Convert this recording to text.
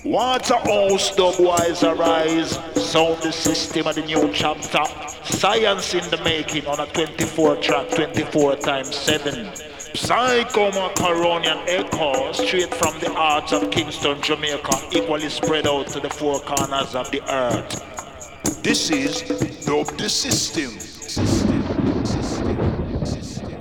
Waterhouse, dubwise arise. Sound the system of the new chapter. Science in the making on a 24 track, 24 times 7. Psycho Macaronian echo straight from the heart of Kingston, Jamaica, equally spread out to the four corners of the earth. This is Dub the System.